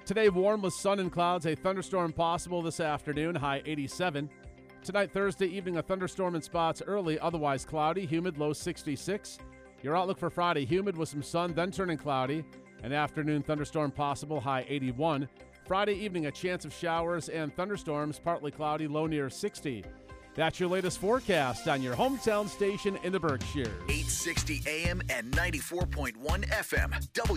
Today, warm with sun and clouds. A thunderstorm possible this afternoon, high 87. Tonight, Thursday evening, a thunderstorm in spots early, otherwise cloudy, humid, low 66. Your outlook for Friday, humid with some sun, then turning cloudy. An afternoon thunderstorm possible, high 81. Friday evening, a chance of showers and thunderstorms, partly cloudy, low near 60. That's your latest forecast on your hometown station in the Berkshires. 860 AM and 94.1 FM,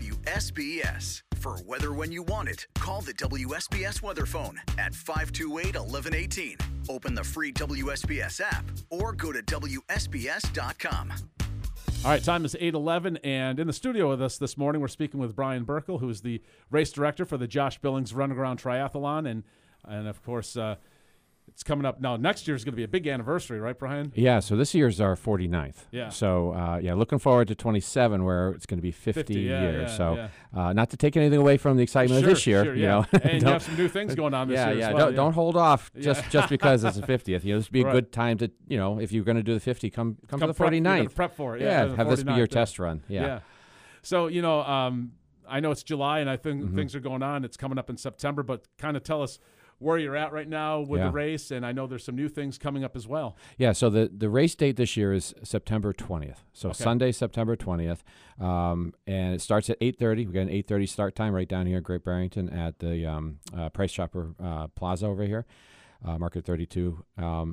WSBS. For weather when you want it, call the WSBS weather phone at 528-1118. Open the free WSBS app or go to WSBS.com. All right, time is 8:11, and in the studio with us this morning, we're speaking with Brian Burkle, who's the race director for the Josh Billings Runaround Triathlon, and of course, it's coming up now. Next year is going to be a big anniversary, right, Brian? Yeah, so this year's our 49th. Yeah. So, looking forward to 27, where it's going to be 50 years. Not to take anything away from the excitement of this year. Sure, you know. And you have some new things going on this year as well. Don't hold off just because it's the 50th. You know, this would be a good time to, if you're going to do the 50, come to the 49th. Prep for it. Yeah, have this be your test run. Yeah. So, I know it's July, and I think things are going on. It's coming up in September, but kind of tell us where you're at right now with the race, and I know there's some new things coming up as well. Yeah, so the race date this year is September 20th. So Sunday, September 20th, and it starts at 8:30. We got an 8:30 start time right down here in Great Barrington at the Price Chopper Plaza over here. Market 32, so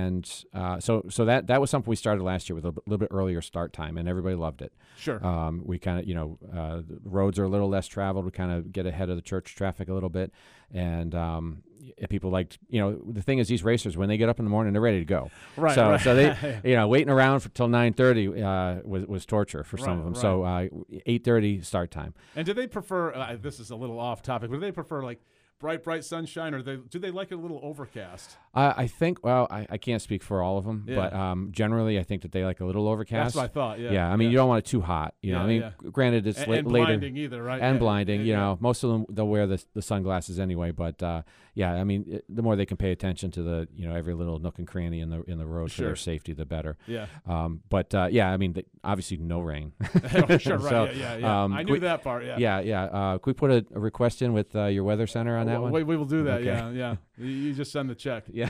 that was something we started last year with a little bit earlier start time, and everybody loved it. Sure. We kind of, the roads are a little less traveled. We kind of get ahead of the church traffic a little bit, and people liked, the thing is, these racers, when they get up in the morning, they're ready to go. Right. So they, waiting around till 9:30 was torture for some of them. Right. So 8:30 start time. And do they prefer? This is a little off topic, but do they prefer like bright sunshine, or do they like it a little overcast? I think, I can't speak for all of them, but generally I think that they like a little overcast. That's what I thought, yeah. Yeah, I mean, you don't want it too hot. Granted, it's later. And blinding either, right? And blinding, most of them, they'll wear the sunglasses anyway, but the more they can pay attention to the, every little nook and cranny in the road for their safety, the better. Yeah. Obviously no rain. Sure, right, so, I knew that part, yeah. Could we put a request in with your weather center on that one? We will do that, okay. yeah. You just send the check. Yeah.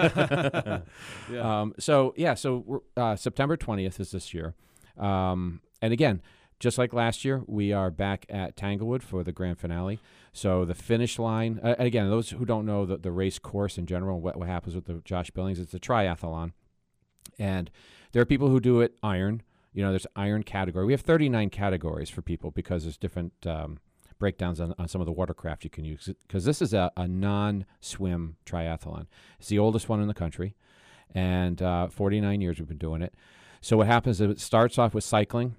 September 20th is this year. And again, just like last year, we are back at Tanglewood for the grand finale. So the finish line, again, those who don't know the race course in general, what happens with the Josh Billings, it's a triathlon. And there are people who do it iron. There's iron category. We have 39 categories for people because there's different breakdowns on some of the watercraft you can use, because this is a non-swim triathlon. It's the oldest one in the country, and 49 years we've been doing it. So what happens is it starts off with cycling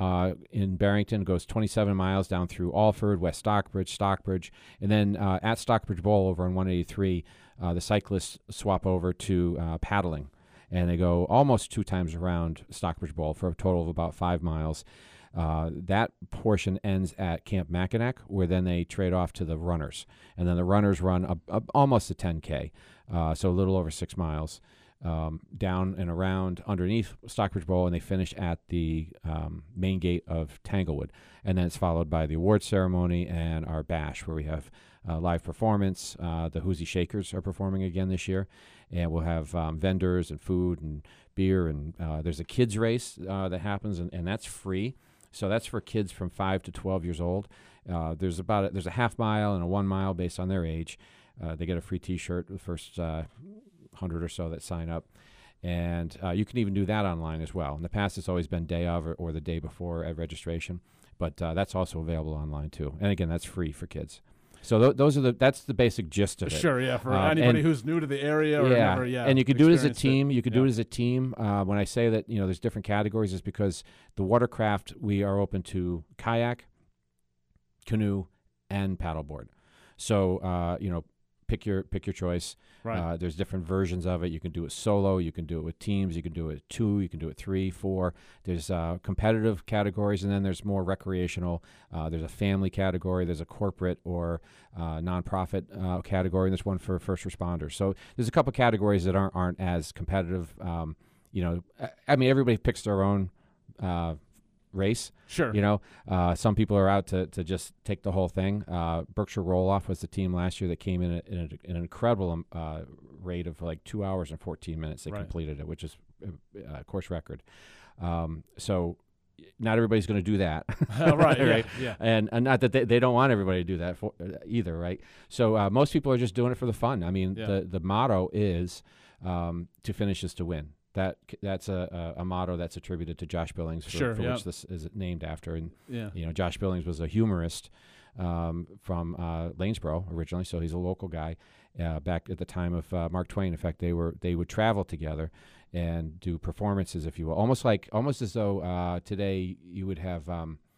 in Barrington, goes 27 miles down through Alford, West Stockbridge, and then at Stockbridge Bowl over on 183, the cyclists swap over to paddling, and they go almost 2 times around Stockbridge Bowl for a total of about 5 miles. That portion ends at Camp Mackinac, where then they trade off to the runners. And then the runners run almost a 10K, so a little over 6 miles, down and around underneath Stockbridge Bowl, and they finish at the main gate of Tanglewood. And then it's followed by the award ceremony and our bash, where we have live performance. The Hoosie Shakers are performing again this year, and we'll have vendors and food and beer, and there's a kids race that happens, and that's free. So that's for kids from 5 to 12 years old. There's a half mile and a 1 mile based on their age. They get a free T-shirt the first 100 or so that sign up. And you can even do that online as well. In the past, it's always been day of or the day before at registration. But that's also available online, too. And, again, that's free for kids. So that's the basic gist of it. Sure, yeah, for anybody who's new to the area or never, and you could do it as a team. You could do it as a team. When I say that, there's different categories, it's because the watercraft, we are open to kayak, canoe, and paddleboard. So, pick your choice. Right. There's different versions of it. You can do it solo. You can do it with teams. You can do it with 2. You can do it 3, 4. There's competitive categories, and then there's more recreational. There's a family category. There's a corporate or nonprofit category, and there's one for first responders. So there's a couple categories that aren't as competitive. Everybody picks their own race. Sure. You know, some people are out to just take the whole thing. Berkshire Roll-Off was the team last year that came in at an incredible rate of like 2 hours and 14 minutes. They completed it, which is a course record. So not everybody's going to do that. Right. Right. Yeah. And not that they don't want everybody to do that either. Right. So most people are just doing it for the fun. I mean, the motto is to finish is to win. That's a motto that's attributed to Josh Billings, for which this is named after. And you know, Josh Billings was a humorist from Lanesboro originally, so he's a local guy. Back at the time of Mark Twain, in fact, they would travel together and do performances, if you will, almost as though today you would have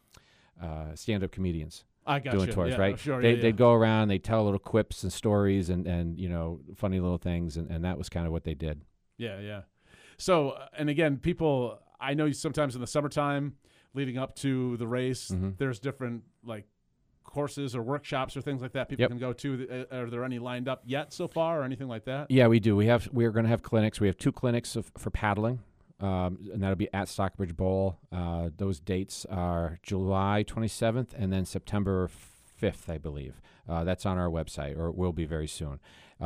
stand-up comedians. I got doing tours, right? Sure, they'd go around, they'd tell little quips and stories and you know, funny little things, and that was kind of what they did. Yeah. So, and again, people, I know sometimes in the summertime leading up to the race, there's different like courses or workshops or things like that people can go to. Are there any lined up yet so far or anything like that? Yeah, we do. We're going to have clinics. We have 2 clinics for paddling, and that'll be at Stockbridge Bowl. Those dates are July 27th and then September 5th, I believe. That's on our website, or it will be very soon.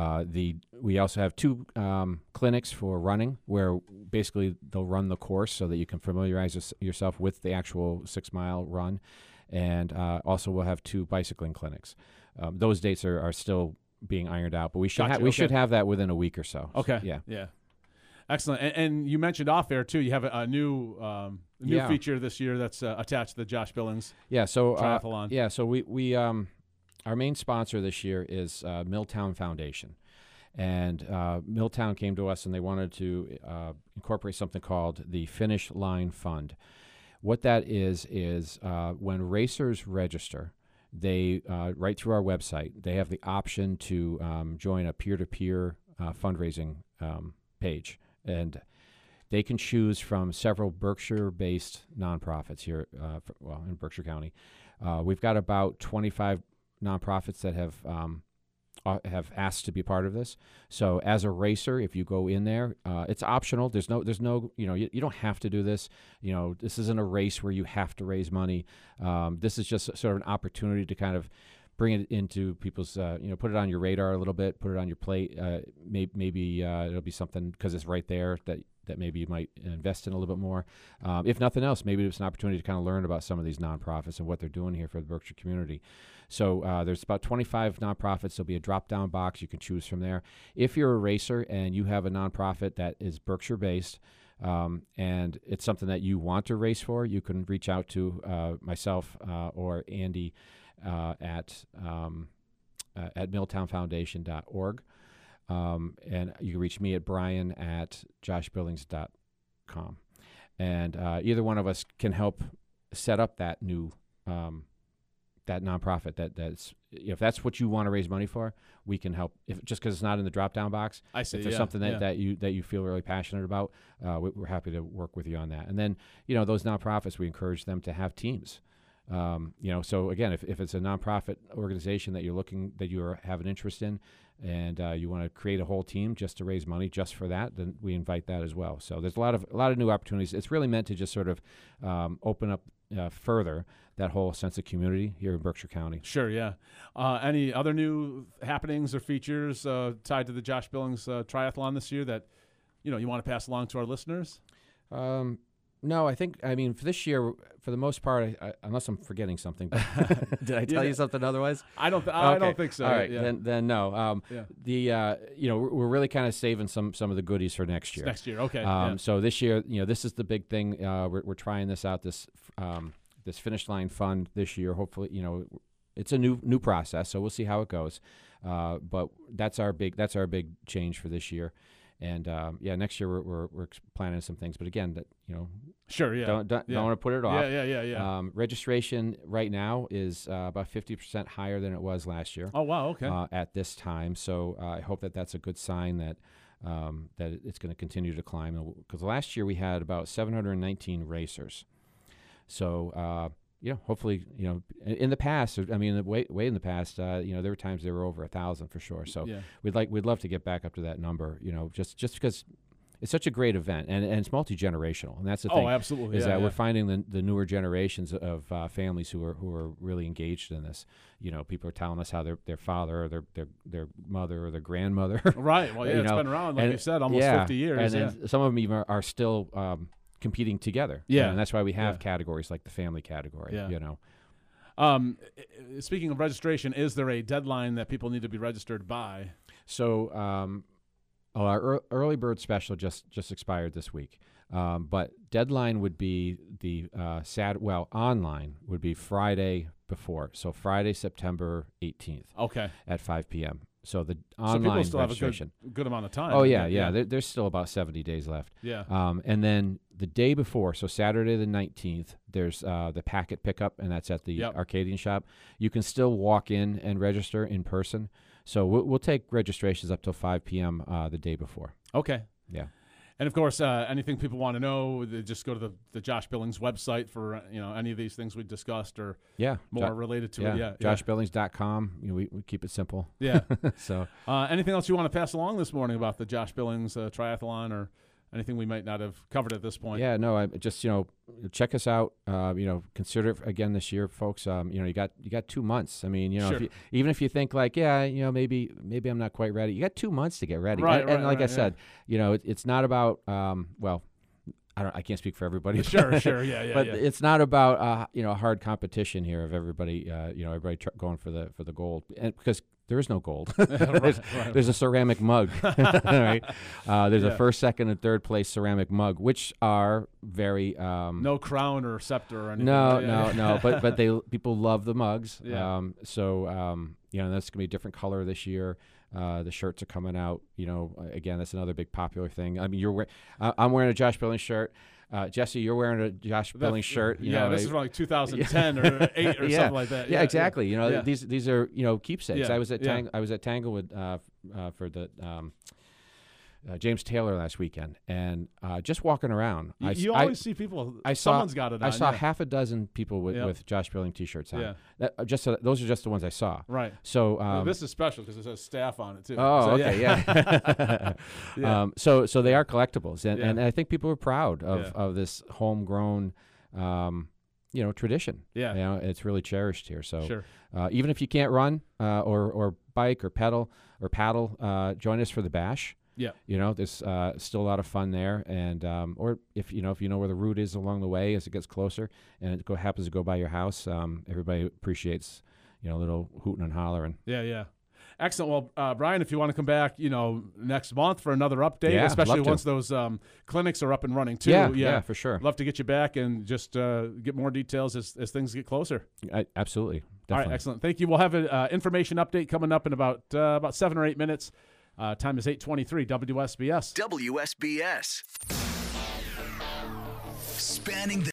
We also have 2 clinics for running, where basically they'll run the course so that you can familiarize yourself with the actual 6-mile run. And also we'll have 2 bicycling clinics. Those dates are still being ironed out, but we should have that within a week or so. Okay. Yeah. Excellent. And you mentioned off air too. You have a new feature this year that's attached to the Josh Billings triathlon. So we our main sponsor this year is Milltown Foundation, and Milltown came to us and they wanted to incorporate something called the Finish Line Fund. What that is when racers register, they right through our website, they have the option to join a peer-to-peer fundraising page, and they can choose from several Berkshire-based nonprofits here, in Berkshire County. We've got about 25 nonprofits that have asked to be part of this. So as a racer, if you go in there, it's optional. There's no, you don't have to do this. You know, this isn't a race where you have to raise money. This is just sort of an opportunity to kind of bring it into people's, put it on your radar a little bit, put it on your plate. Maybe it'll be something because it's right there that maybe you might invest in a little bit more. If nothing else, maybe it's an opportunity to kind of learn about some of these nonprofits and what they're doing here for the Berkshire community. So there's about 25 nonprofits. There'll be a drop-down box. You can choose from there. If you're a racer and you have a nonprofit that is Berkshire-based, and it's something that you want to race for, you can reach out to myself or Andy at milltownfoundation.org. And you can reach me at brian@joshbillings.com. And either one of us can help set up that new that nonprofit. That's if that's what you want to raise money for, we can help. If just because it's not in the drop-down box, I see. If there's something that you feel really passionate about, we're happy to work with you on that. And then those nonprofits, we encourage them to have teams. So again, if it's a nonprofit organization that you have an interest in, and you want to create a whole team just to raise money just for that, then we invite that as well. So there's a lot of new opportunities. It's really meant to just sort of open up further that whole sense of community here in Berkshire County. Sure, yeah. Any other new happenings or features tied to the Josh Billings triathlon this year that you want to pass along to our listeners? No, I mean, for this year, for the most part, unless I'm forgetting something. Did I tell you something otherwise? I don't think so. All right, yeah. then no. We're really kind of saving some of the goodies for next year. Next year, okay. So this year, this is the big thing. We're trying this out, this Finish Line Fund this year. Hopefully, it's a new process, so we'll see how it goes. But that's our big change for this year. And next year we're planning some things, but again, sure, yeah, don't want to put it off. Yeah. Registration right now is about 50% higher than it was last year. Oh wow, okay. At this time, so I hope that's a good sign that it's going to continue to climb. Because last year we had about 719 racers, so. Hopefully, in the past, way in the past, there were times there were over 1,000 for sure. So we'd love to get back up to that number, just because it's such a great event, and it's multi-generational, and that's the thing. Oh, absolutely. Is yeah, that yeah. we're finding the newer generations of families who are really engaged in this. You know, people are telling us how their father or their mother or their grandmother. Right. Well, yeah, you it's know, been around, like and- you said, almost yeah, 50 years. And then some of them even are still competing together. Yeah. And that's why we have Yeah. categories like the family category. Yeah. You know. Speaking of registration, is there a deadline that people need to be registered by? So our early bird special just expired this week. But deadline would be the online would be Friday before. So Friday, September 18th Okay. at 5 p.m. So the So online people still registration. have a good amount of time. Oh, yeah. There's still about 70 days left. Yeah. And then the day before, so Saturday the 19th, there's the packet pickup, and that's at the Yep. Arcadian shop. You can still walk in and register in person. So we'll take registrations up till 5 p.m. The day before. Okay. Yeah. And of course, anything people want to know, they just go to the Josh Billings website for any of these things we discussed or Yeah. more related to it. Yeah. JoshBillings.com. We keep it simple. Yeah. So Anything else you want to pass along this morning about the Josh Billings triathlon or anything we might not have covered at this point? yeah, no, I just check us out. Consider it again this year, folks. You got 2 months. I mean, Sure. even if you think like, maybe I'm not quite ready. You got 2 months to get ready. Right, and like I right, said, it's not about I can't speak for everybody. Sure, yeah. But it's not about hard competition here of everybody everybody going for the gold, and because there is no gold. There's a ceramic mug, right? There's a first, second, and third place ceramic mug, which are very no crown or scepter or anything. no. But people love the mugs. Yeah. That's gonna be a different color this year. The shirts are coming out. Again, that's another big popular thing. I mean, I'm wearing a Josh Billings shirt. Jesse, you're wearing a Josh Billings shirt. This is from like 2010 or 8 or something like that. Yeah, exactly. Yeah. These are keepsakes. Yeah, I was at Tanglewood for the James Taylor last weekend, and just walking around, You always see people. Someone's got it on. I saw half a dozen people with Josh Billings T-shirts on. Yeah. Those are just the ones I saw. Right. So this is special because it says staff on it too. Oh, So, okay, yeah. Yeah. So they are collectibles, and I think people are proud Yeah. of this homegrown, tradition. Yeah. It's really cherished here. So Sure. even if you can't run or bike or pedal or paddle, join us for the bash. Yeah. There's still a lot of fun there, and or if you know where the route is along the way as it gets closer, and it happens to go by your house, everybody appreciates a little hooting and hollering. Yeah. Excellent. Well, Brian, if you want to come back, next month for another update, Yeah, especially love to. once those clinics are up and running too. Yeah, for sure. Love to get you back and just get more details as things get closer. Absolutely, definitely. All right, excellent. Thank you. We'll have an information update coming up in about 7 or 8 minutes. Time is 8:23. WSBS. WSBS. Spanning the